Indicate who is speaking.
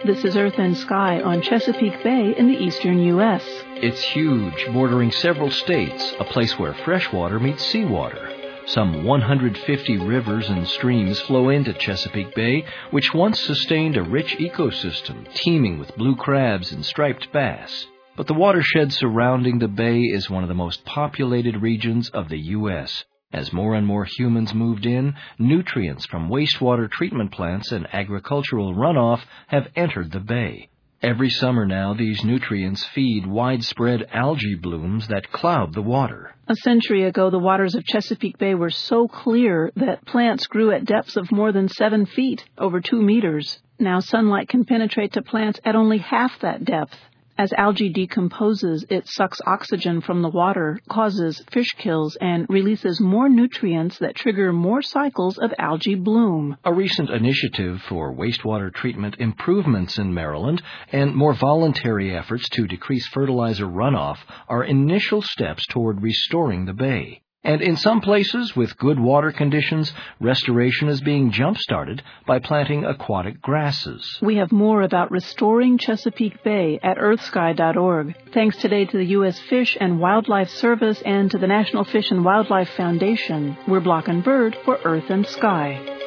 Speaker 1: This is Earth and Sky on Chesapeake Bay in the eastern U.S.
Speaker 2: It's huge, bordering several states, a place where freshwater meets seawater. Some 150 rivers and streams flow into Chesapeake Bay, which once sustained a rich ecosystem teeming with blue crabs and striped bass. But the watershed surrounding the bay is one of the most populated regions of the U.S. As more and more humans moved in, nutrients from wastewater treatment plants and agricultural runoff have entered the bay. Every summer now, these nutrients feed widespread algae blooms that cloud the water.
Speaker 1: A century ago, the waters of Chesapeake Bay were so clear that plants grew at depths of more than 7 feet, over 2 meters. Now sunlight can penetrate to plants at only half that depth. As algae decomposes, it sucks oxygen from the water, causes fish kills, and releases more nutrients that trigger more cycles of algae bloom.
Speaker 2: A recent initiative for wastewater treatment improvements in Maryland and more voluntary efforts to decrease fertilizer runoff are initial steps toward restoring the bay. And in some places with good water conditions, restoration is being jump-started by planting aquatic grasses.
Speaker 1: We have more about restoring Chesapeake Bay at earthsky.org. Thanks today to the U.S. Fish and Wildlife Service and to the National Fish and Wildlife Foundation. We're Block and Bird for Earth and Sky.